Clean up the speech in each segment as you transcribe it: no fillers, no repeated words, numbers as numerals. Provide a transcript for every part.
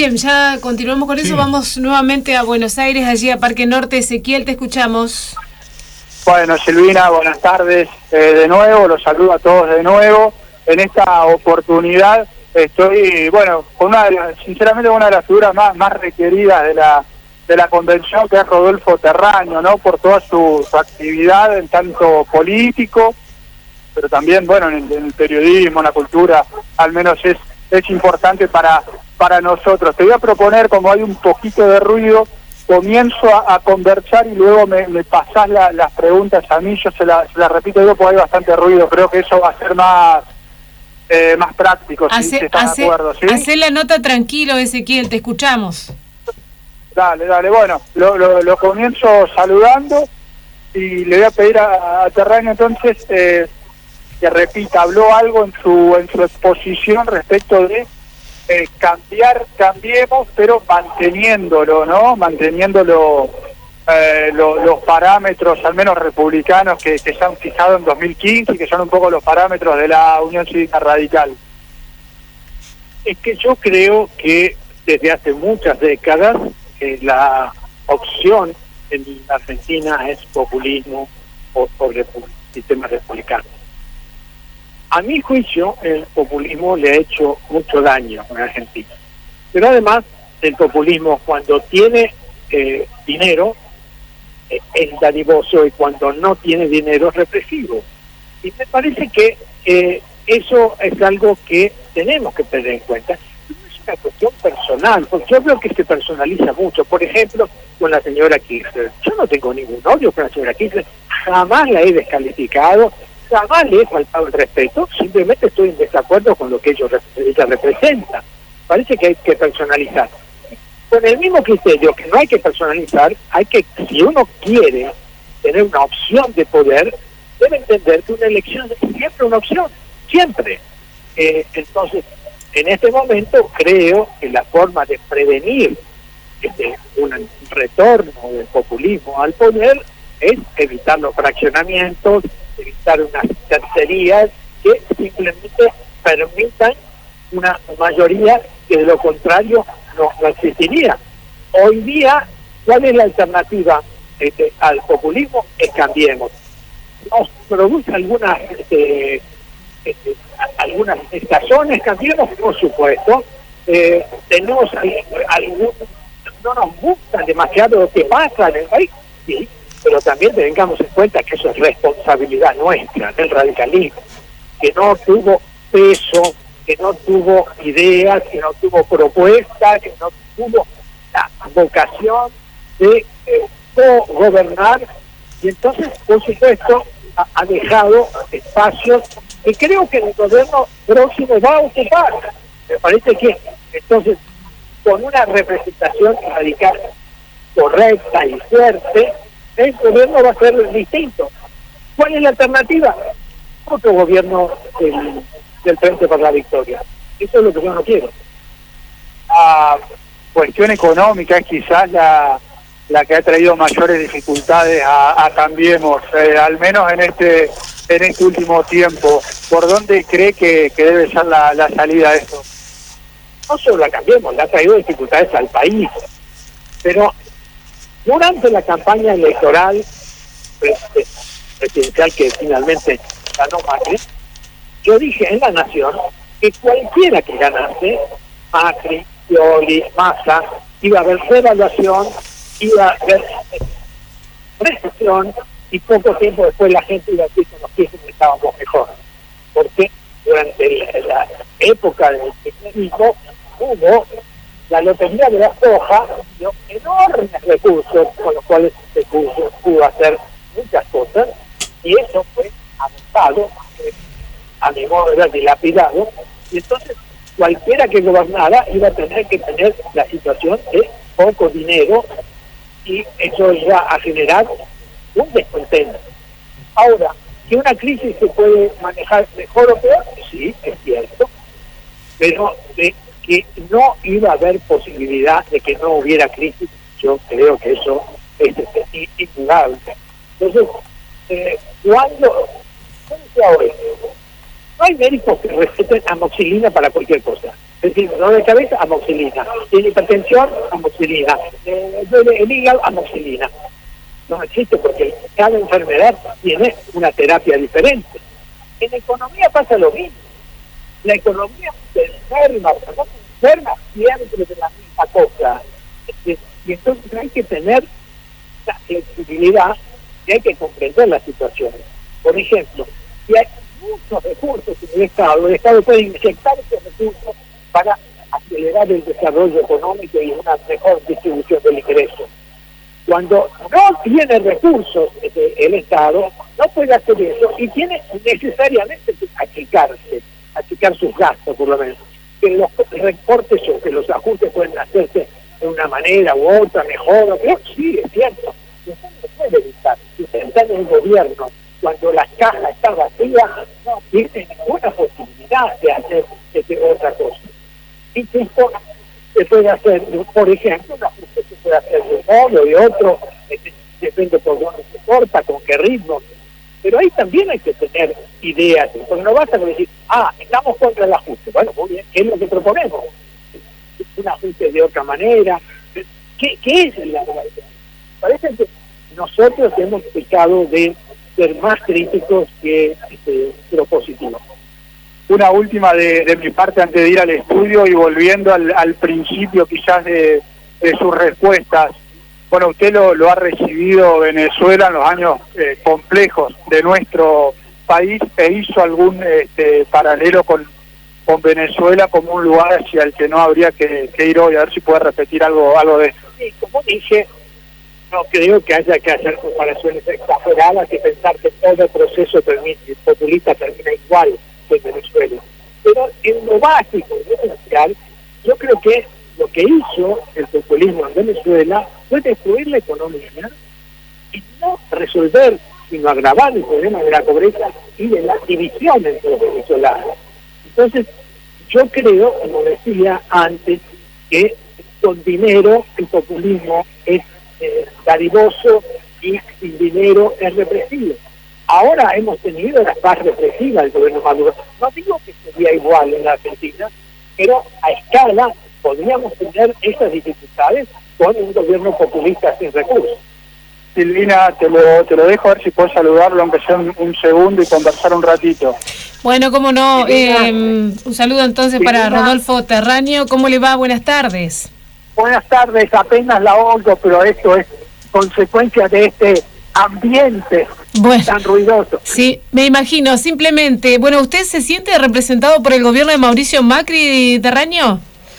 Bien, ya continuamos con eso. Vamos nuevamente a Buenos Aires, allí a Parque Norte. Ezequiel, te escuchamos. Bueno, Silvina, buenas tardes de nuevo, los saludo a todos de nuevo. En esta oportunidad estoy, bueno, con sinceramente una de las figuras más requeridas de la convención, que es Rodolfo Terraño, ¿no? Por toda su actividad en tanto político, pero también, bueno, en el periodismo, en la cultura, al menos es importante para nosotros. Te voy a proponer, como hay un poquito de ruido, comienzo a conversar y luego me pasás las preguntas a mí. Yo se las repito yo porque hay bastante ruido. Creo que eso va a ser más práctico, si estás de acuerdo, ¿sí? Hacé la nota tranquilo, Ezequiel, te escuchamos. Dale, bueno, lo comienzo saludando y le voy a pedir a Terraño entonces que repita. Habló algo en su exposición respecto de cambiemos, pero manteniéndolo, ¿no? Manteniéndolo los parámetros, al menos republicanos, que se han fijado en 2015 y que son un poco los parámetros de la Unión Cívica Radical. Es que yo creo que desde hace muchas décadas la opción en Argentina es populismo o sistema republicano. A mi juicio, el populismo le ha hecho mucho daño a Argentina. Pero además, el populismo, cuando tiene dinero, es dadivoso, y cuando no tiene dinero, es represivo. Y me parece que eso es algo que tenemos que tener en cuenta. No es una cuestión personal, porque yo veo que se personaliza mucho. Por ejemplo, con la señora Kirchner. Yo no tengo ningún odio con la señora Kirchner, jamás la he descalificado, jamás le he faltado el respeto, simplemente estoy en desacuerdo con lo que ella representa. Parece que hay que personalizar. Con el mismo criterio que no hay que personalizar, si uno quiere tener una opción de poder, debe entender que una elección es siempre una opción, siempre. Entonces, en este momento creo que la forma de prevenir un retorno del populismo al poder es evitar los fraccionamientos, evitar unas tercerías que simplemente permitan una mayoría que de lo contrario no existiría. Hoy día, ¿cuál es la alternativa al populismo? Es Cambiemos. Nos produce algunas estaciones, Cambiemos, por supuesto. Tenemos no nos gusta demasiado lo que pasa en el país, sí, pero también tengamos en cuenta que eso es responsabilidad nuestra, del radicalismo, que no tuvo peso, que no tuvo ideas, que no tuvo propuestas, que no tuvo la vocación de gobernar, y entonces, por supuesto, ha dejado espacios que creo que el gobierno próximo va a ocupar. Me parece que, entonces, con una representación radical correcta y fuerte, el gobierno va a ser distinto. ¿Cuál es la alternativa? Otro gobierno del Frente para la Victoria. Eso es lo que yo no quiero. La cuestión económica es quizás la que ha traído mayores dificultades a Cambiemos, al menos en este último tiempo. ¿Por dónde cree que debe ser la salida de esto? No solo la Cambiemos, le ha traído dificultades al país, pero durante la campaña electoral presidencial que finalmente ganó Macri, yo dije en La Nación que cualquiera que ganase, Macri, Scioli, Massa, iba a haber revaluación, iba a haber recesión, y poco tiempo después la gente iba a decir que los kirchneristas estábamos mejor. Porque durante la época del kirchnerismo hubo la lotería de la soja, dio enormes recursos con los cuales se pudo hacer muchas cosas, y eso fue adoptado, a mi modo de ver, dilapidado, y entonces cualquiera que gobernara iba a tener que tener la situación de poco dinero, y eso iba a generar un descontento. Ahora, que una crisis se puede manejar mejor o peor, sí, es cierto, pero de que no iba a haber posibilidad de que no hubiera crisis, yo creo que eso es indudable. Entonces, ¿cómo se ahora? No hay médicos que receten amoxicilina para cualquier cosa. Es decir, dolor de cabeza, amoxicilina. Tiene hipertensión, amoxicilina. Duele el hígado, amoxicilina. No existe porque cada enfermedad tiene una terapia diferente. En economía pasa lo mismo. La economía se enferma, no se enferma siempre de la misma cosa. Y entonces hay que tener la flexibilidad y hay que comprender las situaciones. Por ejemplo, si hay muchos recursos en el Estado puede inyectar esos recursos para acelerar el desarrollo económico y una mejor distribución del ingreso. Cuando no tiene recursos el Estado, no puede hacer eso y tiene necesariamente que achicar sus gastos, por lo menos. Que los recortes o que los ajustes pueden hacerse de una manera u otra, mejor, pero sí, es cierto. Eso no puede evitar. Si se está en el gobierno, cuando la caja está vacía, no tiene ninguna posibilidad de hacer otra cosa. Y esto se puede hacer, por ejemplo, un ajuste se puede hacer de un modo, de otro, depende por dónde se corta, con qué ritmo. Pero ahí también hay que tener ideas, porque no basta con decir, estamos contra el ajuste. Bueno, muy bien, ¿qué es lo que proponemos? Un ajuste de otra manera. ¿Qué es el ajuste? Parece que nosotros hemos pecado de ser más críticos que propositivos. Una última de mi parte antes de ir al estudio y volviendo al principio quizás de sus respuestas. Bueno, usted lo ha recibido Venezuela en los años complejos de nuestro país e hizo algún paralelo con Venezuela como un lugar hacia el que no habría que ir hoy. A ver si puede repetir algo de esto. Sí, como dije, no creo que haya que hacer comparaciones exageradas y pensar que todo el proceso populista termina igual que en Venezuela. Pero en lo básico, en lo esencial, yo creo que lo que hizo el populismo en Venezuela fue destruir la economía y no resolver, sino agravar el problema de la pobreza y de la división entre los venezolanos. Entonces, yo creo, como decía antes, que con dinero el populismo es dadivoso y sin dinero es represivo. Ahora hemos tenido la paz represiva del gobierno Maduro. No digo que sería igual en la Argentina, pero a escala podríamos tener esas dificultades con un gobierno populista sin recursos. Silvina, te lo dejo a ver si puedes saludarlo, aunque sea un segundo, y conversar un ratito. Bueno, cómo no. Un saludo entonces para Rodolfo Terraño. ¿Cómo le va? Buenas tardes. Buenas tardes, apenas la oigo, pero esto es consecuencia de este ambiente tan ruidoso. Sí, me imagino. Simplemente, bueno, ¿usted se siente representado por el gobierno de Mauricio Macri, Terraño?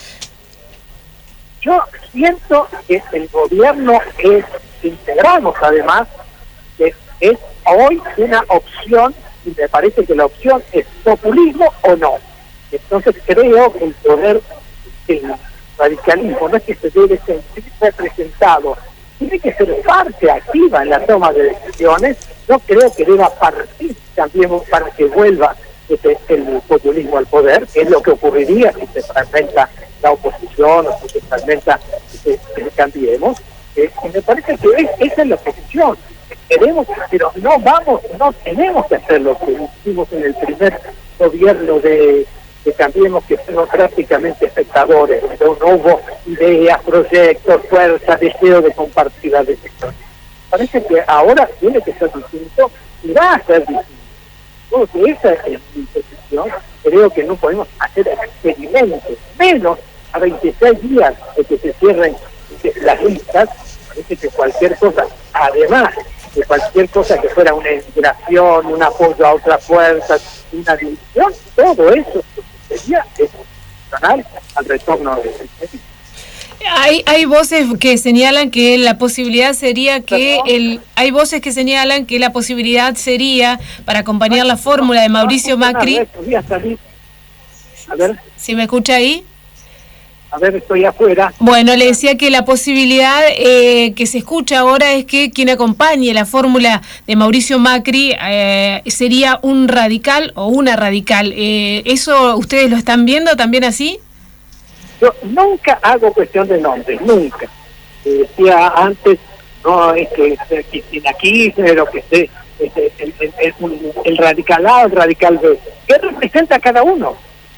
Yo siento que el gobierno integramos además, que es hoy una opción, y me parece que la opción es populismo o no. Entonces creo que el radicalismo no es que se debe sentir representado, tiene que ser parte activa en la toma de decisiones. No creo que deba partir también para que vuelva el populismo al poder, que es lo que ocurriría si se fragmenta la oposición o si se fragmenta Cambiemos. Y me parece que esa es la posición. Queremos, pero no tenemos que hacer lo que hicimos en el primer gobierno de Cambiemos, que fuimos prácticamente espectadores, pero no hubo ideas, proyectos, fuerza, deseo de compartir la decisión. Parece que ahora tiene que ser distinto y va a ser distinto. Porque esa es mi posición. Creo que no podemos hacer experimentos, menos a 26 días de que se cierren las listas. Parece que cualquier cosa, además de cualquier cosa que fuera una inspiración, un apoyo a otras fuerzas, una división, todo eso sería excepcional al retorno del país. Hay voces que señalan que la posibilidad sería que hay voces que señalan que la posibilidad sería para acompañar la fórmula de Mauricio Macri. A ver, ¿Sí me escucha ahí? A ver, estoy afuera. Bueno, le decía que la posibilidad que se escucha ahora es que quien acompañe la fórmula de Mauricio Macri sería un radical o una radical. ¿Eso ustedes lo están viendo también así? Yo nunca hago cuestión de nombres, nunca. Decía antes, no es que Cristina Kirchner o que esté el radical A o el radical B. ¿Qué representa cada uno?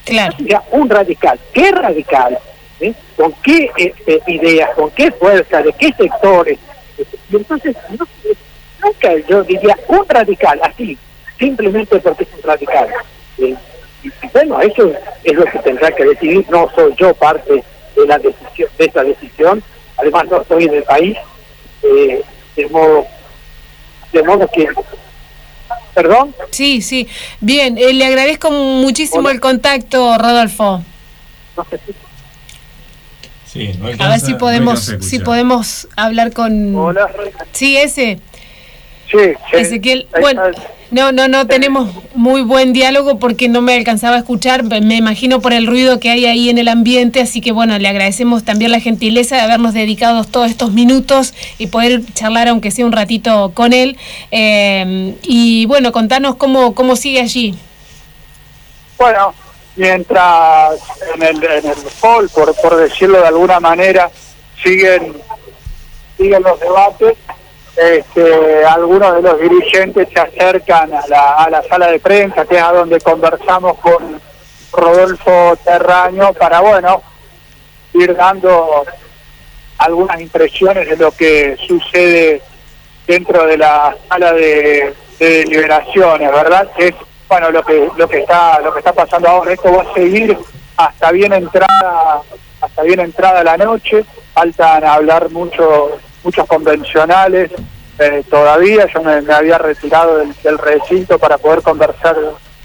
Claro. Ya, un radical. ¿Qué radical? ¿Con qué ideas? ¿Con qué fuerza? ¿De qué sectores? Y entonces, nunca yo diría un radical, así, simplemente porque es un radical. Y bueno, eso es lo que tendrá que decidir. No soy yo parte de la decisión, de esa decisión. Además, no estoy en el país. De modo que... ¿Perdón? Sí. Bien, le agradezco muchísimo el contacto, Rodolfo. No sé si... Sí, no alcanza, a ver si podemos hablar con... Hola. Sí, ese. Sí. Ezequiel, bueno, no tenemos muy buen diálogo porque no me alcanzaba a escuchar, me imagino por el ruido que hay ahí en el ambiente, así que bueno, le agradecemos también la gentileza de habernos dedicado todos estos minutos y poder charlar aunque sea un ratito con él. Y bueno, contanos cómo sigue allí. Bueno, mientras en el hall, por decirlo de alguna manera, siguen los debates, algunos de los dirigentes se acercan a la sala de prensa, que es a donde conversamos con Rodolfo Terraño, para, bueno, ir dando algunas impresiones de lo que sucede dentro de la sala de deliberaciones, ¿verdad? Que es, bueno, lo que está pasando ahora. Esto va a seguir hasta bien entrada la noche. Faltan hablar muchos convencionales todavía. Yo me había retirado del recinto para poder conversar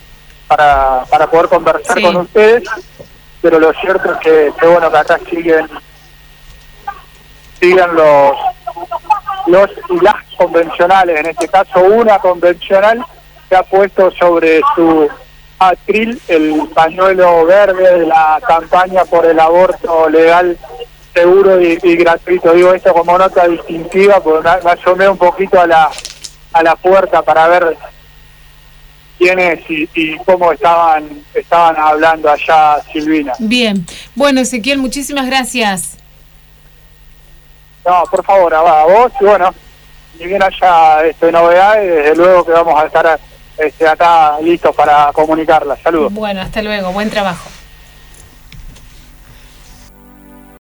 Sí. con ustedes, pero lo cierto es que bueno, que acá siguen los y las convencionales, en este caso una convencional que ha puesto sobre su atril el pañuelo verde de la campaña por el aborto legal, seguro y gratuito. Digo esto como nota distintiva, porque me asomé un poquito a la puerta para ver quiénes y cómo estaban hablando allá, Silvina. Bien, bueno, Ezequiel, muchísimas gracias. No, por favor, a vos, y bueno, si bien haya novedades, desde luego que vamos a estar acá listos para comunicarlas. Saludos. Bueno, hasta luego, buen trabajo.